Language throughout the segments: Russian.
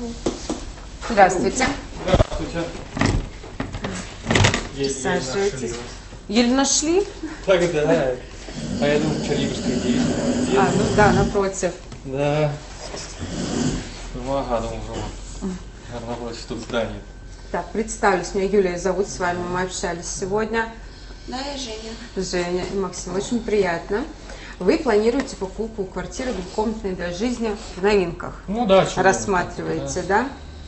Здравствуйте. Здравствуйте. Присаживайтесь. Еле нашли? Тогда. А я думал, Черниговская 9. Ну да, напротив. Да. Ну ага, думал, напротив тут здание. Так, представлюсь, меня Юлия зовут, с вами мы общались сегодня. Да, я Женя. Женя и Максим, очень приятно. Вы планируете покупку квартиры двухкомнатной для жизни в новинках? Ну да, рассматриваете, да?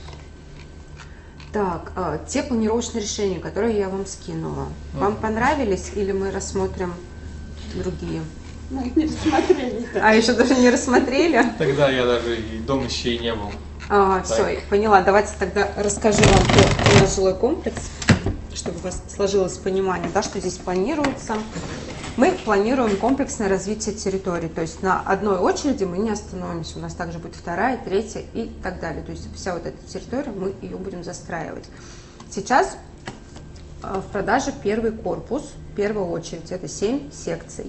Так, те планировочные решения, которые я вам скинула, вам понравились или мы рассмотрим другие? Мы их не рассмотрели. А еще даже не рассмотрели? Тогда я даже и дома еще и не был. Все, поняла. Давайте тогда расскажу вам про наш жилой комплекс, чтобы у вас сложилось понимание, да, что здесь планируется. Мы планируем комплексное развитие территории, то есть на одной очереди мы не остановимся, у нас также будет вторая, третья и так далее. То есть вся вот эта территория, мы ее будем застраивать. Сейчас в продаже первый корпус, в первую очередь, это 7 секций.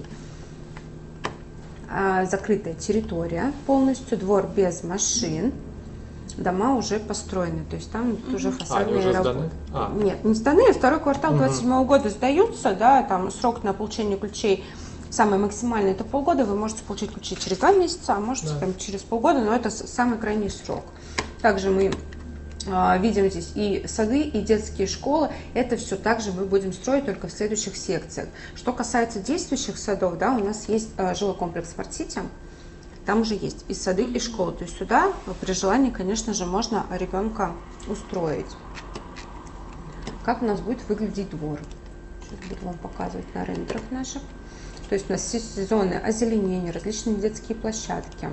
Закрытая территория полностью, двор без машин. Дома уже построены, то есть там уже фасадные работы. Нет, не сданы, второй квартал 27 года сдаются, да, там срок на получение ключей самый максимальный, это полгода, вы можете получить ключи через 2 месяца, а можете там через полгода, но это самый крайний срок. Также мы видим здесь и сады, и детские школы, это все также мы будем строить только в следующих секциях. Что касается действующих садов, да, у нас есть жилой комплекс Смарт-Сити. Там уже есть и сады, и школы. То есть сюда при желании, конечно же, можно ребенка устроить. Как у нас будет выглядеть двор? Сейчас буду вам показывать на рендерах наших. То есть у нас есть зоны озеленения, различные детские площадки.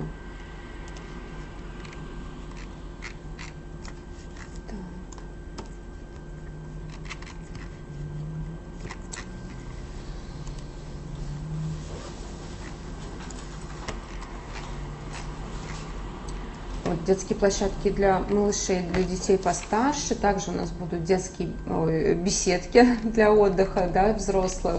Детские площадки для малышей, для детей постарше. Также у нас будут детские беседки для отдыха, да, взрослых.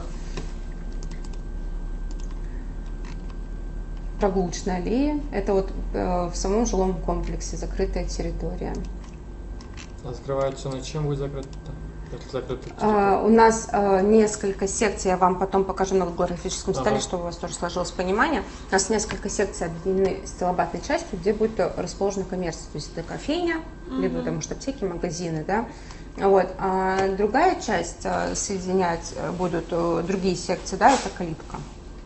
Прогулочная аллея. Это вот в самом жилом комплексе закрытая территория. А закрывается на чем будет закрыто? У нас несколько секций, я вам потом покажу на голографическом столе, чтобы у вас тоже сложилось понимание. У нас несколько секций объединены стилобатной частью, где будет расположена коммерция, то есть это кофейня, либо потому что аптеки, магазины, да. Вот. А другая часть соединять будут другие секции, да, это калитка.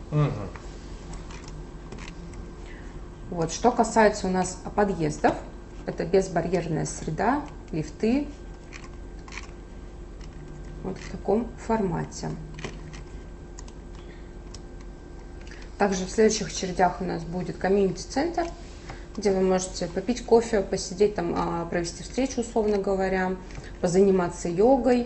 Вот. Что касается у нас подъездов, это безбарьерная среда, лифты. Вот в таком формате. Также в следующих очередях у нас будет комьюнити-центр, где вы можете попить кофе, посидеть там, провести встречу, условно говоря, позаниматься йогой.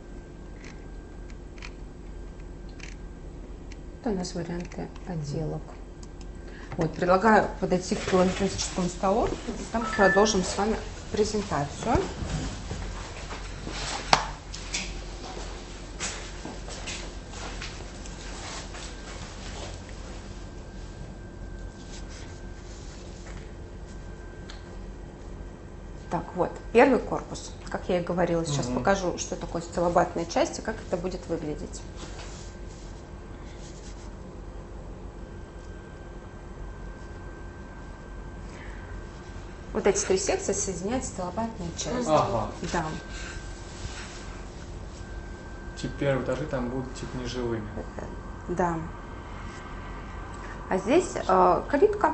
Это у нас варианты отделок. Вот, предлагаю подойти к голографическому столу, и там продолжим с вами презентацию. Так, вот, первый корпус, как я и говорила, сейчас покажу, что такое стилобатная часть и как это будет выглядеть. Вот эти 3 секции соединяют стилобатную часть. Да. Тип первые этажи там будут тип нежилыми. Да. А здесь калитка.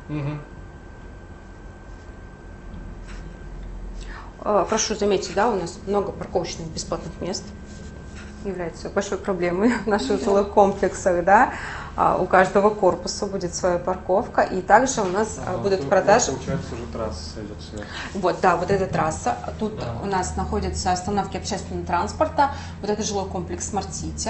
Прошу заметить, да, у нас много парковочных бесплатных мест. Является большой проблемой в наших жилых комплексах, да. У каждого корпуса будет своя парковка. И также у нас будут в продаже... Получается, уже трасса идет сверху. Вот, да, вот эта трасса. Тут у нас находятся остановки общественного транспорта. Вот это жилой комплекс Смарт-Сити.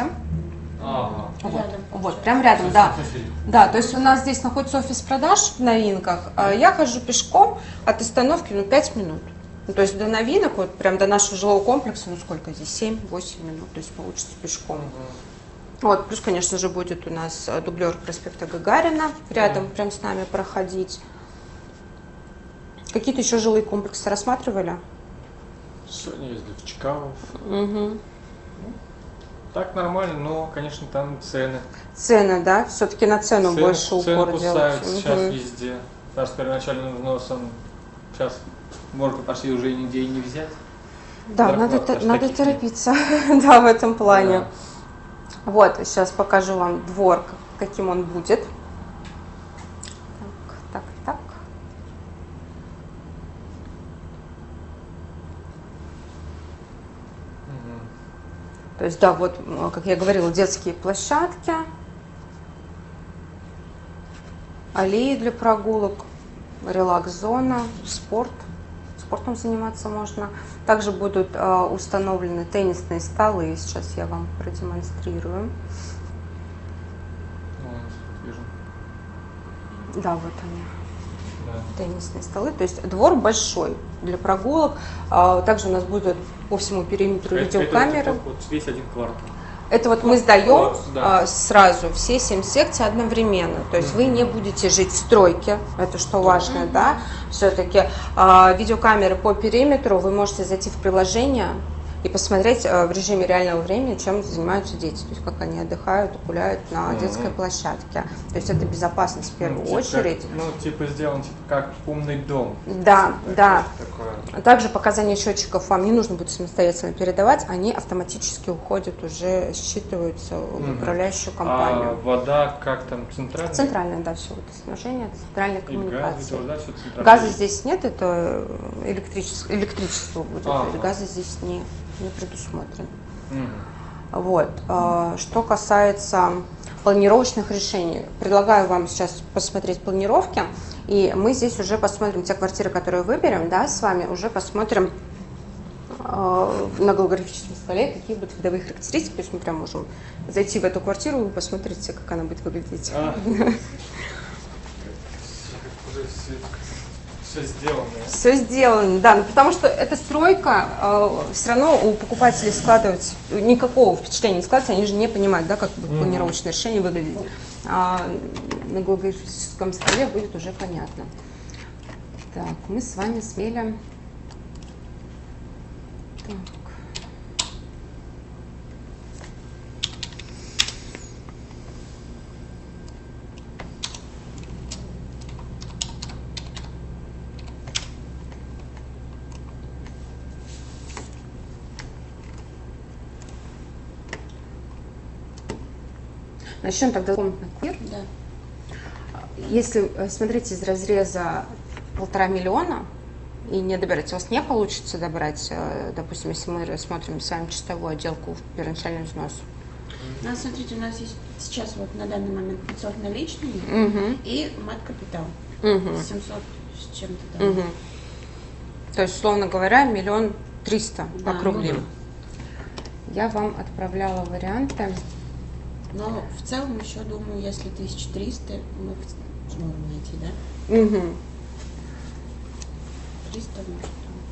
Вот, прям рядом, да. Да, то есть у нас здесь находится офис продаж в новинках. Я хожу пешком от остановки 5 минут. Ну, то есть до новинок, вот прям до нашего жилого комплекса, ну сколько здесь, 7-8 минут, то есть получится пешком. Вот, плюс, конечно же, будет у нас дублер проспекта Гагарина рядом, прям с нами проходить. Какие-то еще жилые комплексы рассматривали? Сегодня ездили в Чкалов. Угу. Так нормально, но, конечно, там цены. Цены, да? Все-таки на цену больше упор делать. Цены сейчас везде. Даже с первоначальным взносом сейчас можно почти уже нигде и не взять. Да, надо торопиться, да, в этом плане. Да. Вот, сейчас покажу вам двор, каким он будет. Так. То есть, да, вот, как я говорила, детские площадки, аллеи для прогулок, релакс-зона, спортом заниматься можно. Также будут установлены теннисные столы, сейчас я вам продемонстрирую. Вижу. Да, вот они. Теннисные столы, то есть двор большой для прогулок. Также у нас будут по всему периметру видеокамеры. Это вот весь один квартал. Это вот мы сдаем сразу все 7 секций одновременно. То есть вы не будете жить в стройке, это что важно, да? Все-таки видеокамеры по периметру, вы можете зайти в приложение и посмотреть в режиме реального времени, чем занимаются дети, то есть как они отдыхают, гуляют на детской площадке. То есть это безопасность в первую очередь. Типа сделан как умный дом. Да. Такое. Также показания счетчиков вам не нужно будет самостоятельно передавать, они автоматически уходят, уже считываются в управляющую компанию. А вода как там, центральная? Центральная, да, все, водоснабжение, центральная коммуникация. Газа здесь нет, это электричество будет, газа здесь не предусмотрен. Вот. Что касается планировочных решений, предлагаю вам сейчас посмотреть планировки, и мы здесь уже посмотрим те квартиры, которые выберем, да, с вами уже посмотрим на голографическом столе, какие будут видовые характеристики, то есть мы прям можем зайти в эту квартиру и вы посмотрите, как она будет выглядеть. Все сделано, да, потому что эта стройка, все равно у покупателей складывается, никакого впечатления не складывается, они же не понимают, да, как будет планировочное решение выглядеть. А на голографическом столе будет уже понятно. Так, мы с вами смелим. Так. Начнем тогда с комнатных квартир. Да. Если смотреть из разреза 1,5 миллиона и не добирать, у вас не получится добрать, допустим, если мы рассмотрим с вами чистовую отделку в первоначальный взнос. Ну, смотрите, у нас есть сейчас вот на данный момент 500 наличными и мат-капитал 700 с чем-то там. То есть, условно говоря, 1 300 000 округлим. Я вам отправляла варианты. Но в целом еще думаю, если 1300, мы сможем найти, да? 300 может.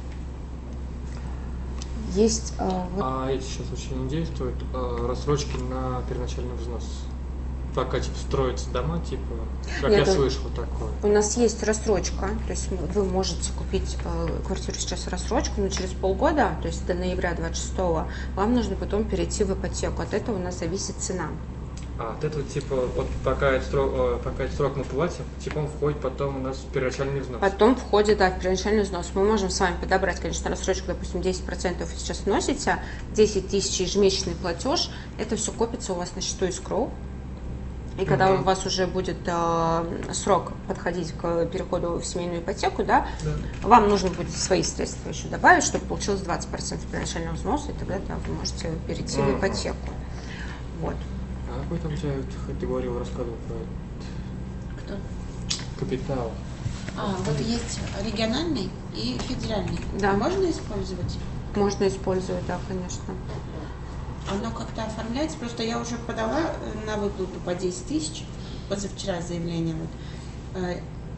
Есть. Эти сейчас очень не действуют. Рассрочки на первоначальный взнос. Пока типа строятся дома, типа, как я слышал такое. У нас есть рассрочка, то есть вы можете купить квартиру сейчас в рассрочку, но через полгода, то есть до ноября 26-го, вам нужно потом перейти в ипотеку. От этого у нас зависит цена. От этого, типа, вот пока этот срок мы платим, типа он входит потом у нас в первоначальный взнос. Потом входит, да, в первоначальный взнос. Мы можем с вами подобрать, конечно, рассрочку, допустим, 10% сейчас вносите, 10 000 ежемесячный платеж, это все копится у вас на счету escrow. И когда у вас уже будет срок подходить к переходу в семейную ипотеку, да, вам нужно будет свои средства еще добавить, чтобы получилось 20% первоначального взноса, и тогда вы можете перейти в ипотеку. Вот. А какой там у тебя категорию вы рассказывал про Кто? Капитал? Вот есть региональный и федеральный. Да. Можно использовать? Можно использовать, да, конечно. Оно как-то оформляется, просто я уже подала на выплату по 10 000, позавчера заявление, вот,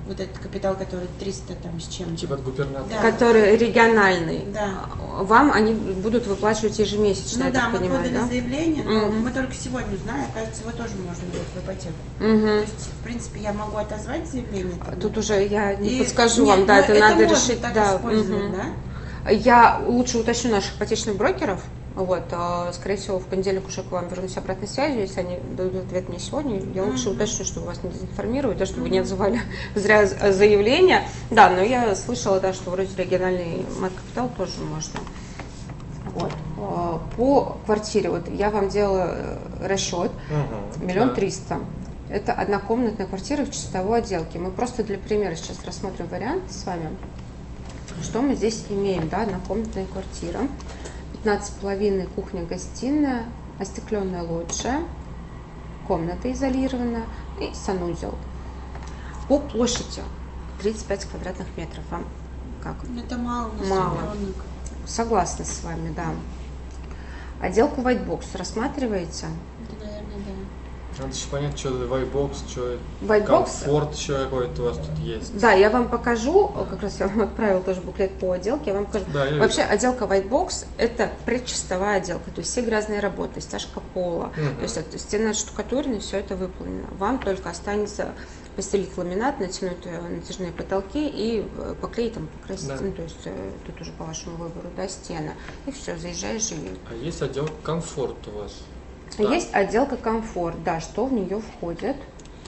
вот этот капитал, который 300 там с чем-то. Типа от губернатора. Да. Который региональный. Да. Вам они будут выплачивать ежемесячно, Ну я да, так мы понимаю, подали да? заявление, но мы только сегодня узнаем, кажется, его тоже можно будет в ипотеку. То есть, в принципе, я могу отозвать заявление. Тут уже я не И- подскажу нет, вам, да, ну, это надо можно решить. так Да. использовать, да? Я лучше уточню наших ипотечных брокеров. Вот, скорее всего, в понедельник уже к вам вернусь обратной связью, если они дадут ответ мне сегодня. Я лучше уточню, чтобы вас не дезинформировать, да, чтобы вы не отзывали зря заявление. Да, но я слышала, да, что вроде региональный мат-капитал тоже можно. Вот. По квартире, вот я вам делала расчет, 1 300 000. Это однокомнатная квартира в чистовой отделке. Мы просто для примера сейчас рассмотрим варианты с вами. Что мы здесь имеем, да, однокомнатная квартира. 15,5 кухня-гостиная, остекленная лоджия, комната изолированная и санузел. По площади 35 квадратных метров. Вам как? Это мало. Мало. Согласна с вами, да. Отделку White Box рассматриваете? Это, наверное, да. Надо еще понять, что это Whitebox, что White комфорт еще какой-то у вас тут есть. Да, я вам покажу, как раз я вам отправила тоже буклет по отделке, я вам покажу. Да, я Вообще отделка White Box это предчистовая отделка, то есть все грязные работы, стяжка пола, то есть это стены отштукатурены, все это выполнено. Вам только останется постелить ламинат, натянуть натяжные потолки и поклеить, там, покрасить, Да. ну, то есть тут уже по вашему выбору, да, стены. И все, заезжаешь, живи. А есть отдел комфорт у вас? Да. Есть отделка комфорт, да, что в нее входит?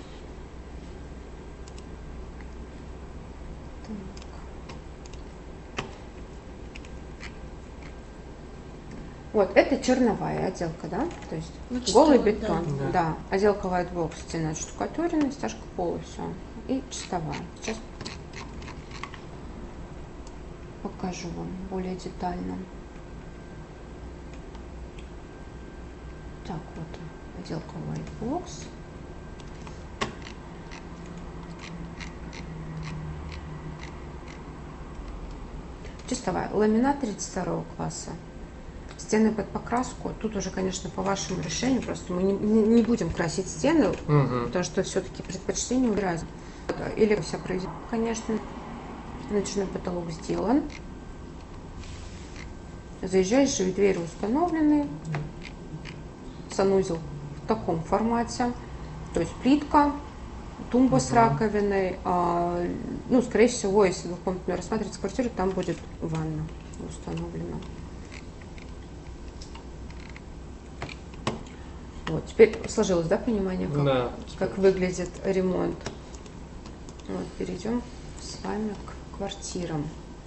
Вот, это черновая отделка, да, то есть Ну, голый чистовая, бетон, да. да. Отделка White Box, стена штукатуренная, стяжка пола, все, и чистовая. Сейчас покажу вам более детально. Так, вот отделка White Box. Чистовая. Ламинат 32 класса. Стены под покраску. Тут уже, конечно, по вашему решению. Просто мы не будем красить стены, потому что все-таки предпочтение убирать. Или вся произведена, конечно. Натяжной потолок сделан. Заезжаешь, живые двери установлены. Санузел в таком формате. То есть плитка, тумба с раковиной. Ну, скорее всего, если двухкомнатную рассматривать квартиру, там будет ванна установлена. Вот, теперь сложилось, да, понимание, Да. как выглядит ремонт. Вот, перейдем с вами к квартирам.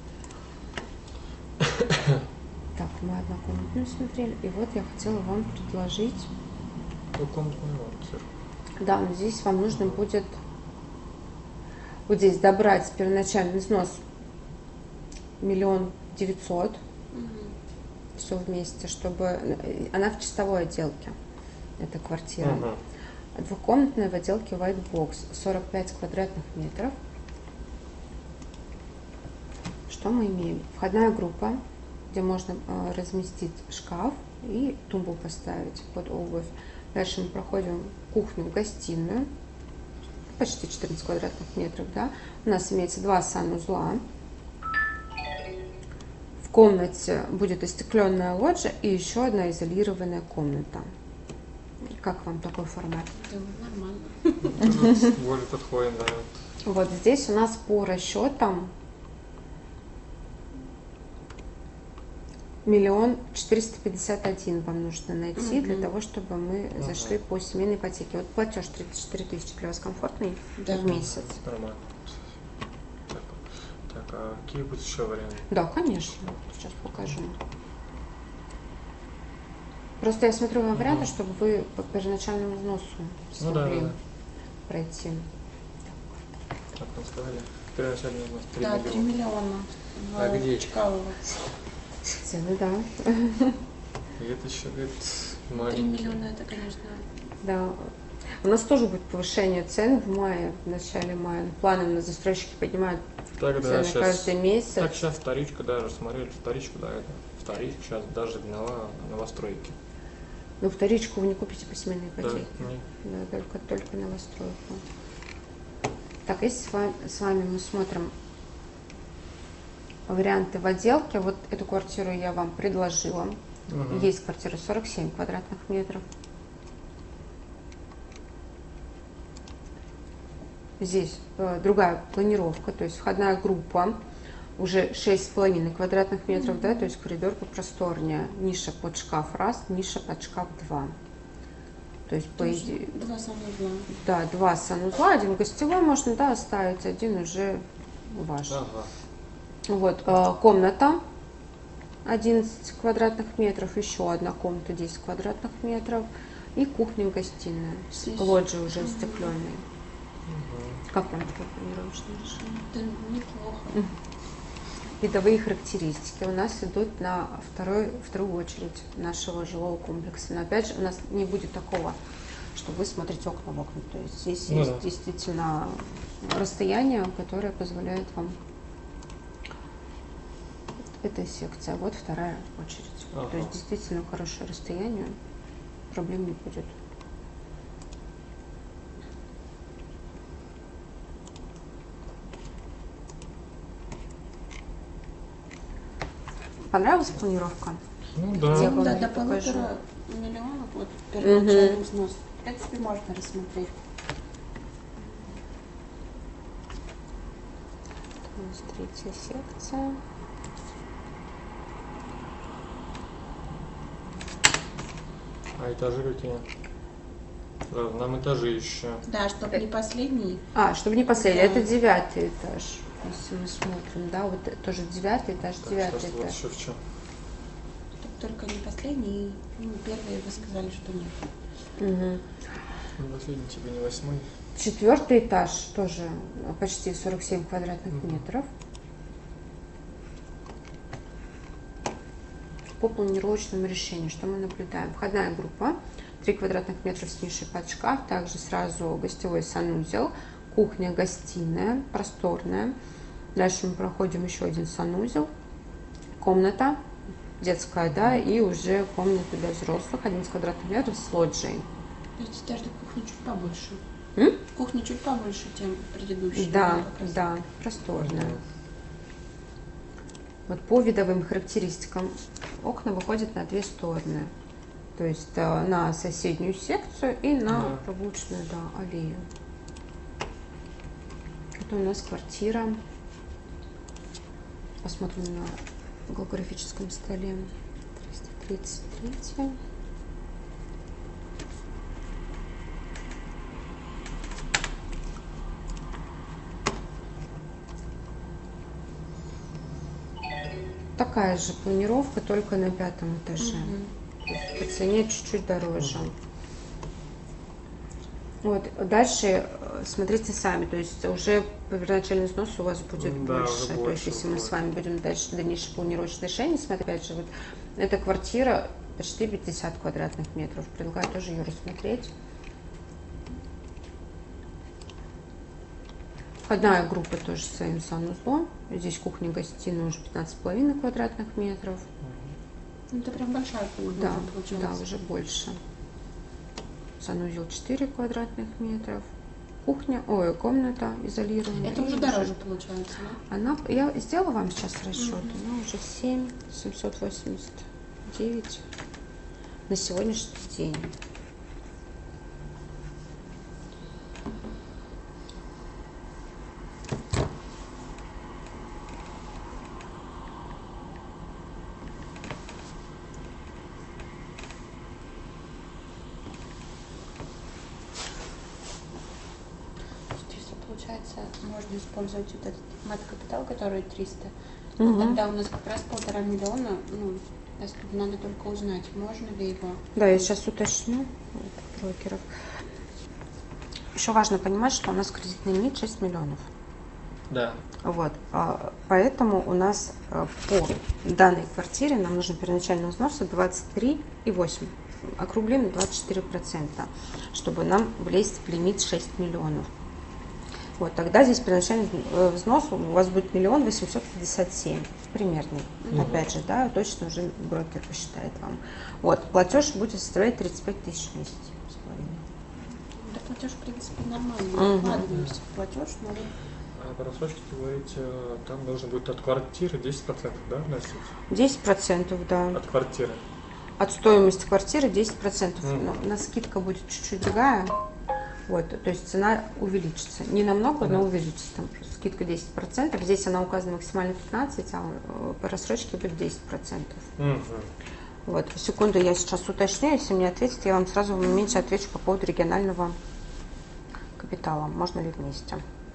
Так, мы однокомнатную смотрели, и вот я хотела вам предложить. Двухкомнатный квартира. Да, но здесь вам нужно будет вот здесь добрать первоначальный взнос 1 900 000, все вместе, чтобы она в чистовой отделке, эта квартира. Двухкомнатная в отделке White Box, 45 квадратных метров. Что мы имеем? Входная группа, где можно разместить шкаф и тумбу поставить под обувь. Дальше мы проходим кухню, гостиную, почти 14 квадратных метров, да. У нас имеется 2 санузла. В комнате будет остекленная лоджия и еще одна изолированная комната. Как вам такой формат? Нормально. Более подходит, да. Вот здесь у нас по расчетам 1 451 000 вам нужно найти для того, чтобы мы зашли по семейной ипотеке. Вот платеж 34 000 для вас комфортный в месяц? Нормально. Так, а какие будут еще варианты? Да, конечно. Сейчас покажу. Просто я смотрю вам варианты, чтобы вы по первоначальному взносу смогли пройти. Так, мы сказали. Первоначальный взнос 3 Да, миллиона. 3 миллиона. А где? Чкалово. Цены, да. И это еще, говорит, 3 маленький. миллиона, это, конечно... Да. У нас тоже будет повышение цен в мае, в начале мая. Планы на застройщики поднимают Тогда цены каждый месяц. Так, сейчас вторичка даже смотрели, вторичку, да, это. Вторичка сейчас даже гнала новостройки. Ну, вторичку вы не купите по семейной ипотеке. Да, Да, только новостройку. Так, если с вами мы смотрим варианты в отделке, вот эту квартиру я вам предложила. Есть квартира 47 квадратных метров. Здесь другая планировка, то есть входная группа уже 6,5 квадратных метров, да, то есть коридор попросторнее, ниша под шкаф раз, ниша под шкаф 2. То есть по идее... 2 санузла. Да, 2 санузла, 1 гостевой можно, да, оставить, 1 уже ваш. Вот, комната 11 квадратных метров, еще одна комната 10 квадратных метров и кухня-гостиная, лоджия уже остекленная. Как вам такое планировочное решение? Да, неплохо. Видовые характеристики у нас идут на вторую очередь нашего жилого комплекса. Но опять же, у нас не будет такого, что вы смотрите окна в окна. То есть здесь есть действительно расстояние, которое позволяет вам... Это секция, вот вторая очередь. То есть действительно хорошее расстояние, проблем не будет. Понравилась планировка? Ну да. Да, до 1,5 миллиона вот первоначальный взнос. В принципе, можно рассмотреть. У нас третья секция. А этажи какие? Правда, нам этажи еще. Да, чтобы не последний. Чтобы не последний. Да. Это 9-й этаж. Если мы смотрим, да, вот тоже 9-й этаж, 9-й этаж. Вот еще в чем? Только не последний, первый вы сказали, что нет. Не последний, типа не 8-й. 4-й этаж тоже почти 47 квадратных метров. По планировочному решению, что мы наблюдаем? Входная группа, 3 квадратных метра с нишей под шкаф, также сразу гостевой санузел, кухня, гостиная, просторная. Дальше мы проходим еще один санузел, комната детская, да, и уже комната для взрослых, 11 квадратных метров с лоджией. То есть даже кухня чуть побольше. Кухня чуть побольше, чем предыдущая. Да, просторная. Вот по видовым характеристикам окна выходят на 2 стороны. То есть на соседнюю секцию и на прогулочную аллею. Это у нас квартира. Посмотрим на голографическом столе. 333. Такая же планировка, только на 5-м этаже. По цене чуть-чуть дороже. Вот. Дальше смотрите сами, то есть уже первоначальный взнос у вас будет больше. То есть если мы с вами будем дальше дальнейшее планировочное решение, смотрите, опять же, вот эта квартира почти 50 квадратных метров. Предлагаю тоже ее рассмотреть. Входная группа тоже с своим санузлом. Здесь кухня-гостиная уже 15,5 квадратных метров. Это прям большая комната, да, получается. Да, уже больше. Санузел 4 квадратных метров. Комната изолированная. Это уже дороже получается, да? Я сделала вам сейчас расчет. Она уже 789 на сегодняшний день. Получается, можно использовать вот этот мат-капитал, который 300. Тогда у нас как раз 1,5 миллиона. Надо только узнать, можно ли его. Да, я сейчас уточню брокеров. Еще важно понимать, что у нас кредитный лимит 6 миллионов. Да. Вот. Поэтому у нас по данной квартире нам нужно первоначальный взнос 23,8. Округлим на 24%, чтобы нам влезть в лимит 6 миллионов. Вот, тогда здесь первоначальный взнос у вас будет 1 857 примерный. Опять же, да, точно уже брокер посчитает вам. Вот, платеж будет составлять 35 тысяч в месяц. Да, платеж, в принципе, нормальный. Вкладываемся в платеж, но... А по рассрочке, вы говорите, там должен будет от квартиры 10%, да, вносить? 10%, да. От квартиры? От стоимости квартиры 10%. Но у нас скидка будет чуть-чуть другая. Вот, то есть цена увеличится. Не намного, но увеличится. Там скидка 10%. Здесь она указана максимально 15%, а по рассрочке будет 10%. Вот, секунду, я сейчас уточню. Если мне ответят, я вам сразу в моменте отвечу по поводу регионального капитала. Можно ли вместе?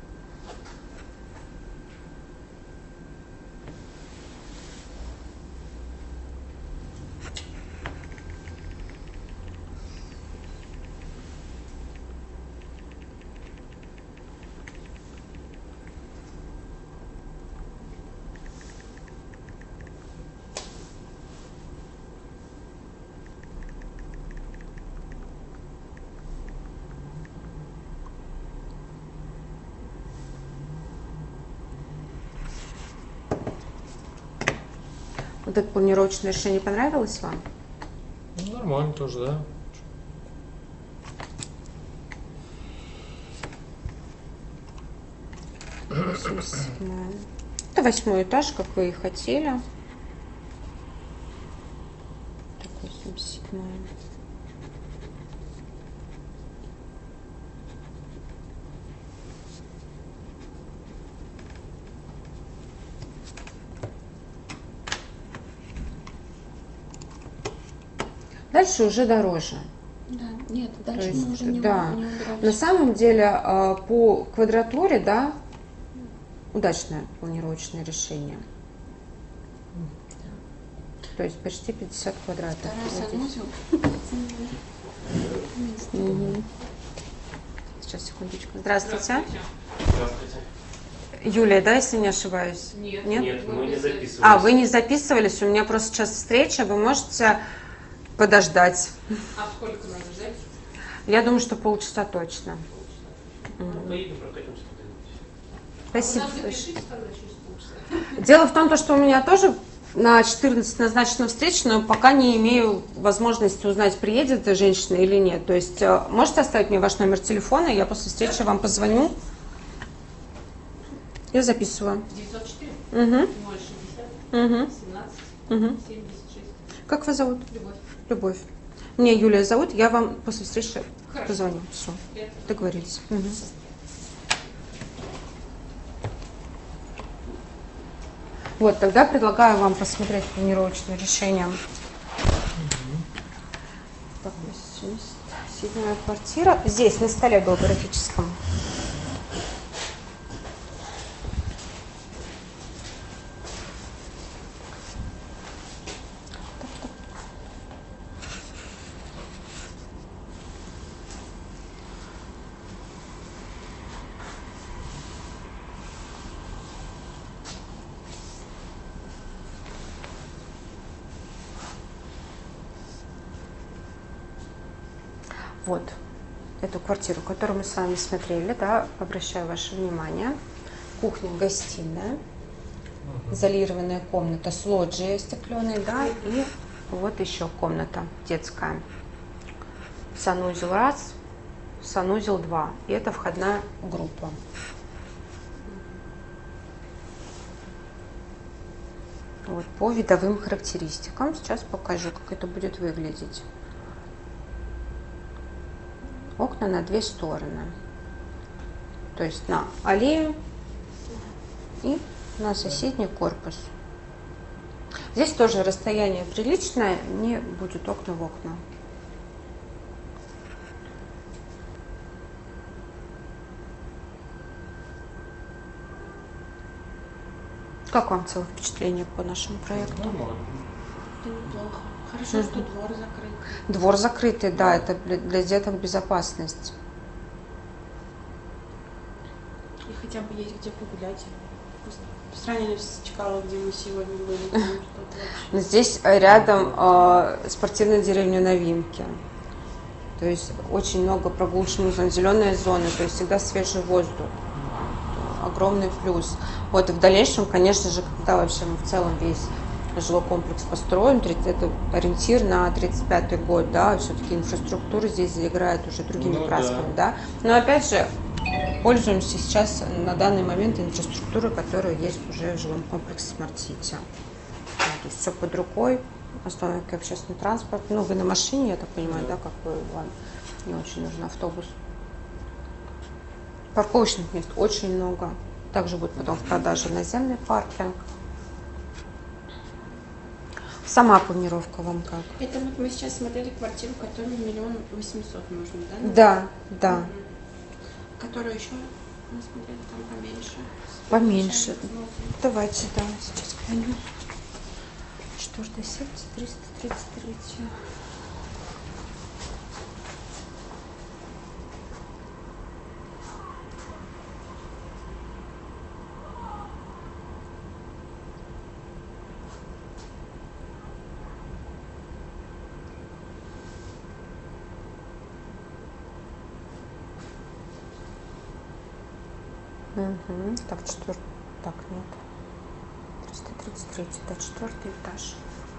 Вот это планировочное решение понравилось вам? Ну, нормально тоже, да. Это 8-й этаж, как вы и хотели. Так, 87. Дальше уже дороже. Да, нет, дальше есть, мы уже не да. убираемся. На самом деле по квадратуре, да, удачное планировочное решение. То есть почти 50 квадратов. Второй санузел. Сейчас, секундочку. Здравствуйте. Здравствуйте. Юлия, да, если не ошибаюсь? Нет, мы не записывались. А, вы не записывались? У меня просто сейчас встреча, вы можете подождать. А сколько надо ждать? Я думаю, что полчаса точно. Поедем, прокатимся. Спасибо. Запишите тогда через полчаса. Дело в том, что у меня тоже на 14 назначена встреча, но пока не имею возможности узнать, приедет женщина или нет. То есть можете оставить мне ваш номер телефона, я после встречи вам позвоню. Я записываю. 904 Угу. 060 17 76. Как вас зовут? Любовь. Любовь. Меня Юлия зовут, я вам после встречи Хорошо. позвоню. Все, договорились. Угу. Вот, тогда предлагаю вам посмотреть планировочное решение. Так, 87-я квартира. Здесь, на столе голографическом. Вот эту квартиру, которую мы с вами смотрели, да, обращаю ваше внимание. Кухня, гостиная, изолированная комната с лоджией стекленой, да, и вот еще комната детская. Санузел 1, санузел 2, и это входная группа. Вот, по видовым характеристикам сейчас покажу, как это будет выглядеть. Окна на 2 стороны, то есть на аллею и на соседний корпус. Здесь тоже расстояние приличное, не будет окна в окна. Как вам целое впечатление по нашему проекту? Нормально. Это неплохо. Хорошо, что двор закрыт. Двор закрытый, да, это для деток безопасность. И хотя бы есть где погулять. По сравнению с Чкаловой, где мы сегодня были, там что-то вообще. Здесь рядом спортивная деревня Новинки. То есть очень много прогулочных зон, зеленая зона, то есть всегда свежий воздух. Огромный плюс. Вот и в дальнейшем, конечно же, когда вообще мы в целом весь жилой комплекс построен, это ориентир на 35-й год, да, все-таки инфраструктура здесь играет уже другими красками, да. Но опять же, пользуемся сейчас на данный момент инфраструктурой, которая есть уже в жилом комплексе Smart City. То есть все под рукой, остановки общественный транспорт. Ну, вы на машине, я так понимаю, да, как вы, вам не очень нужен автобус. Парковочных мест очень много. Также будет потом в продаже наземный паркинг. Сама планировка вам как? Это вот мы сейчас смотрели квартиру, которую 1 800 000 нужно, да? Да, да. Которую еще мы смотрели там поменьше. Поменьше. Давайте, да, сейчас глянем. 4-я секция, 333. Угу. Так, так, нет. 333, да, 4-й этаж.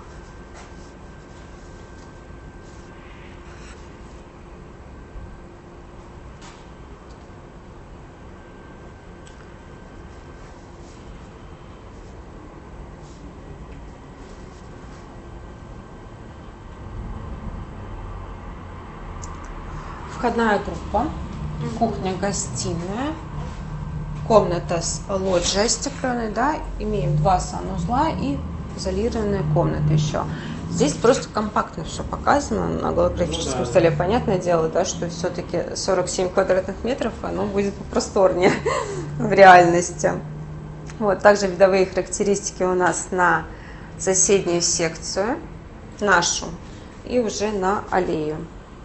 Входная группа, кухня-гостиная, комната с лоджией стеклянной, да, имеем 2 санузла и изолированная комната еще. Здесь просто компактно все показано на голографическом столе. Понятное дело, да, что все-таки 47 квадратных метров, оно будет попросторнее в реальности. Вот, также видовые характеристики у нас на соседнюю секцию, нашу, и уже на аллею.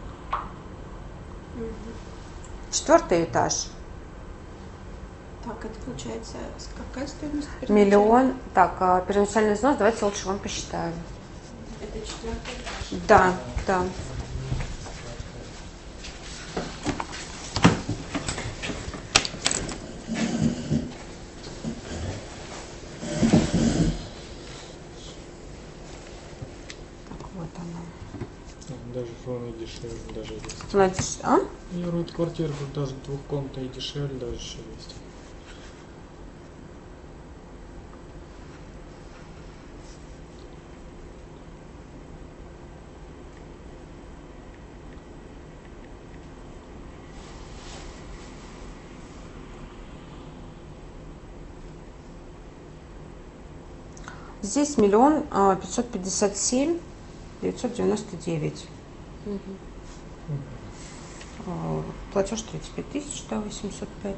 4-й этаж. Так, это получается какая стоимость? Миллион. Так, первоначальный взнос, давайте лучше вам посчитаю. Это 4-й этаж. Да, да. Так, вот она. Даже фоны дешевле, даже есть. Значит, а? Я говорю, квартира тут даже двухкомнатная и дешевле даже еще есть. Здесь 1 557 999. Платеж 35 тысяч, да, 805.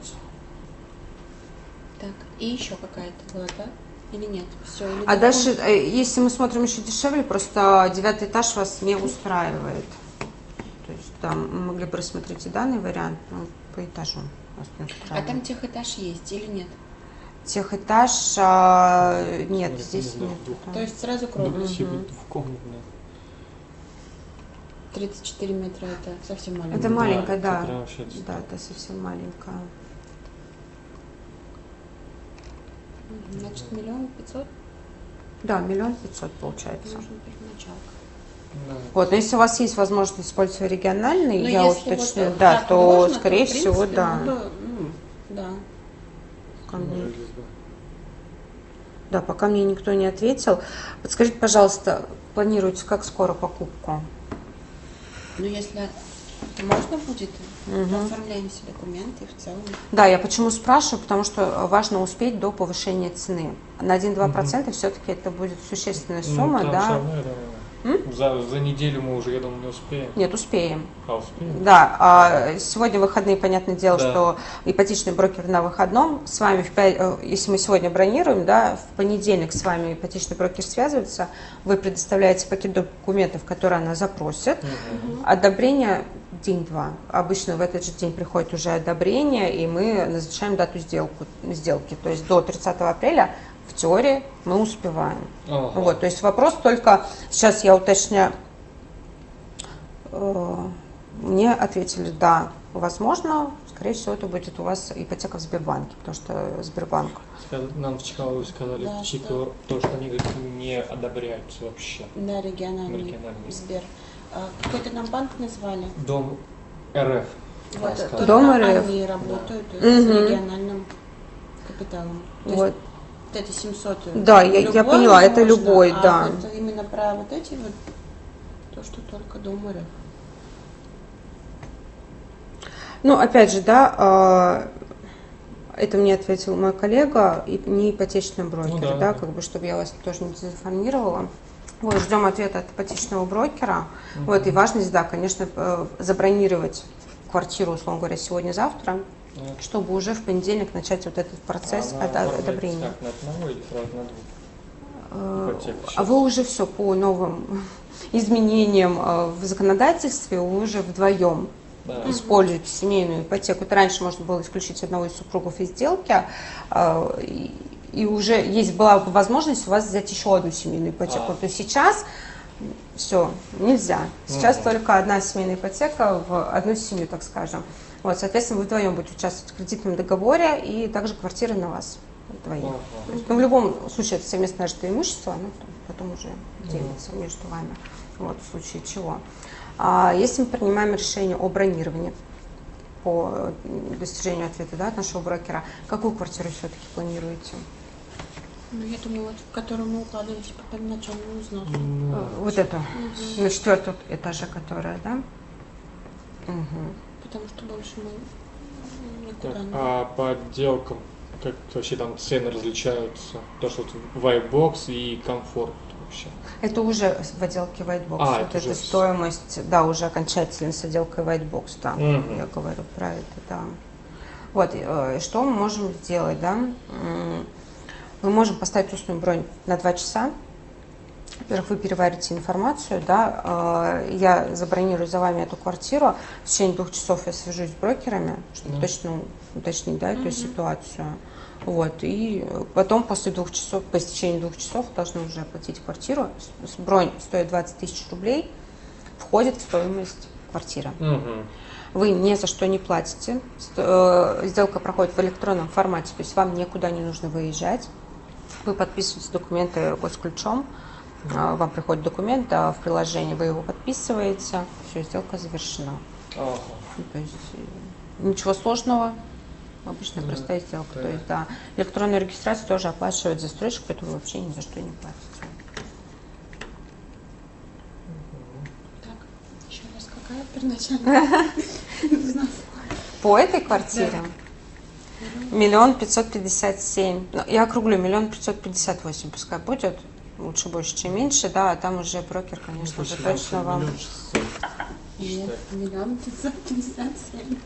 Так, и еще какая-то была, да? Или нет? Все, или А дальше, если мы смотрим еще дешевле, просто 9-й этаж вас не устраивает. То есть там мы могли бы рассмотреть и данный вариант, но по этажу вас не А устраивает. там техэтаж есть или нет? Техэтаж нет, Смотри, здесь нет. То есть сразу кровля. Двухкомнатная. 34 метра это совсем маленькая. Это маленькая, это да. прям вообще Да, это совсем маленькая. Значит, 1 500 000 Да, 1 500 000 получается. нужно первоначалка. Да. Вот, но если у вас есть возможность использовать региональный, Но я если уточню, вот да, так то, можно, скорее в всего, принципе, да. надо, да. Ко мне. Может, здесь, да. Да, пока мне никто не ответил. Подскажите, пожалуйста, планируете как скоро покупку? Но если можно будет, то оформляем все документы в целом. Да, я почему спрашиваю, потому что важно успеть до повышения цены. На 1-2% все-таки это будет существенная сумма, там да? всё равно, я думаю, за неделю мы уже, я думаю, не успеем. Нет, успеем. А, успеем? Да, а сегодня выходные, понятное дело, Да. что ипотечный брокер на выходном. С вами, если мы сегодня бронируем, да, в понедельник с вами ипотечный брокер связывается, вы предоставляете пакет документов, которые она запросит. Одобрение день-два. Обычно в этот же день приходит уже одобрение, и мы назначаем дату сделки. То есть до 30 апреля в теории мы успеваем. Ага. Вот, то есть вопрос только, сейчас я уточняю, мне ответили, да, возможно, скорее всего, это будет у вас ипотека в Сбербанке, потому что Сбербанк. Нам в Чкалове сказали, Да, типа, то, что они говорят, не одобряются вообще. Да, региональный Сбер. Какой-то нам банк назвали. Дом РФ. Вот, сказали. только Дом РФ. они работают с региональным капиталом. То есть Вот. вот эти 700. Да, я любой поняла, это можно, любой, а да. вот именно про вот эти вот, то, что только Дом РФ. Ну, опять же, да, это мне ответил мой коллега, и не ипотечный брокер, Ну да, да. как бы, чтобы я вас тоже не дезинформировала. Вот, ждем ответа от ипотечного брокера. Вот, и важность, да, конечно, забронировать квартиру, условно говоря, сегодня-завтра, чтобы уже в понедельник начать вот этот процесс одобрения. Как, на одного или сразу на двух? Ипотеку А сейчас. вы уже все по новым изменениям в законодательстве, вы уже вдвоем Да. используете семейную ипотеку. Это раньше можно было исключить одного из супругов из сделки, и уже была бы возможность у вас взять еще одну семейную ипотеку. То есть сейчас все, нельзя. Сейчас только одна семейная ипотека в одну семью, так скажем. Вот, соответственно, вы вдвоем будете участвовать в кредитном договоре, и также квартира на вас вдвоем. То есть, ну, в любом случае это совместно нажитое имущество, ну, потом уже делится между вами, вот, в случае чего. Если мы принимаем решение о бронировании по достижению ответа, да, от нашего брокера, какую квартиру все-таки планируете? Ну, я думаю, вот, в которую мы укладываемся по первоначальному взносу. Вот эту, на 4-м этаже, которая, да? Потому что больше мы никуда Так, не... а по отделкам, как вообще там цены различаются? То, что Whitebox и комфорт вообще. Это уже в отделке Whitebox. А, вот это эта уже стоимость, да, уже окончательно с отделкой Whitebox, да. Я говорю про это, да. Вот, что мы можем сделать, да? Мы можем поставить устную бронь на 2 часа. Во-первых, вы переварите информацию, да, я забронирую за вами эту квартиру, в течение 2 часов я свяжусь с брокерами, чтобы точно уточнить, да, эту ситуацию. Вот, и потом после 2 часов, по истечении 2 часов должны уже оплатить квартиру. Бронь стоит 20 тысяч рублей, входит в стоимость квартиры. Вы ни за что не платите, сделка проходит в электронном формате, то есть вам никуда не нужно выезжать. Вы подписываете документы госключом, вам приходит документ в приложении, вы его подписываете, все, сделка завершена. Ну, то есть ничего сложного, обычная простая сделка. То есть, да, электронную регистрацию тоже оплачивает застройщик, поэтому вы вообще ни за что не платите. Так, еще раз, какая первоначальная? По этой квартире 1 557 000. Ну, я округлю, 1 558 000, пускай будет. Лучше больше, чем меньше, да, а там уже брокер, конечно же, точно вам... Нет, 1 557 000.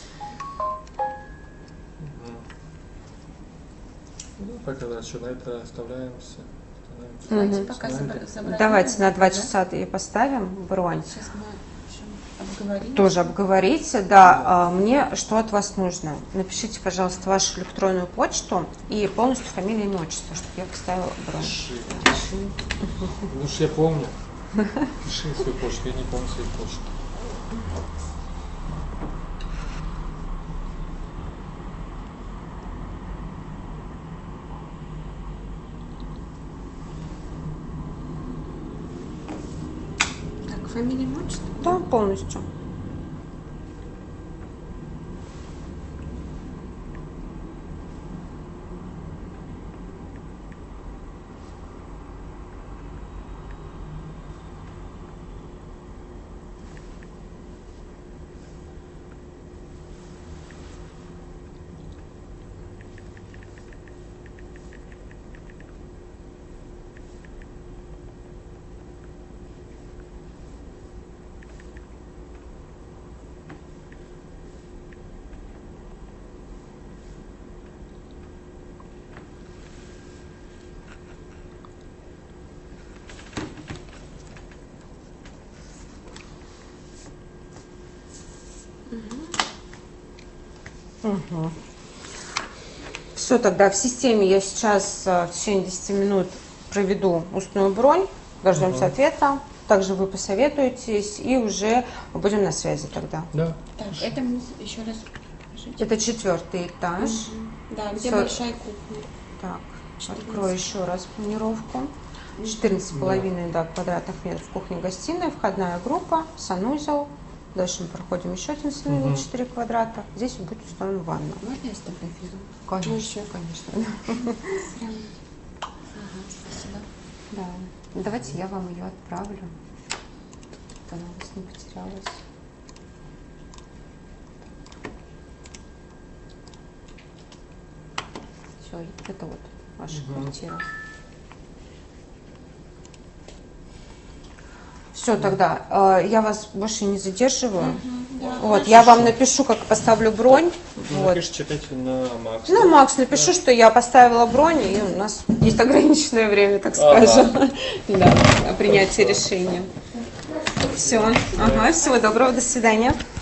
Ну, пока что на это оставляемся. Давайте пока забрать. Давайте на 2 часа и поставим бронь. Сейчас мы еще обговорим. Тоже обговорите, да. Мне что от вас нужно? Напишите, пожалуйста, вашу электронную почту и полностью фамилию, имя, отчество, чтобы я поставила бронь. Ну уж я помню. Пиши свою почту, я не помню свою почту. Так, фамилия, имя, отчество? Да, полностью. Все, тогда в системе я сейчас в течение 10 минут проведу устную бронь, дождемся ответа, также вы посоветуетесь и уже будем на связи тогда. Да. Так, это мы еще раз покажите. Это 4-й этаж. Да, где Всё. большая кухня. Так, 14. открою еще раз планировку. 14,5 да, квадратных метров кухня-гостиная, входная группа, санузел. Дальше мы проходим еще один санузел, 4 квадрата. Здесь будет установлена ванна. Можно я сфотографирую? Конечно, конечно. Прям. Ага, спасибо. Да. Давайте я вам ее отправлю. Она у вас не потерялась. Все, это вот ваша квартира. Все, тогда я вас больше не задерживаю. Вот, я вам напишу, как поставлю бронь. Вот. Напишите, читайте на Макс. Ну, Макс, напишу, что я поставила бронь, и у нас есть ограниченное время, так скажем, да, принятия решения. Все, ага, всего доброго, до свидания.